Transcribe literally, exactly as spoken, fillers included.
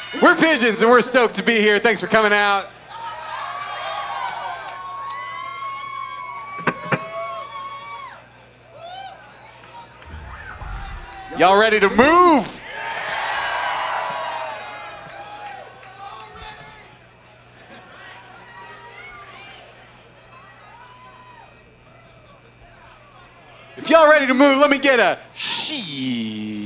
We're Pigeons, and we're stoked to be here. Thanks for coming out. Y'all ready to move? If y'all ready to move, let me get a she.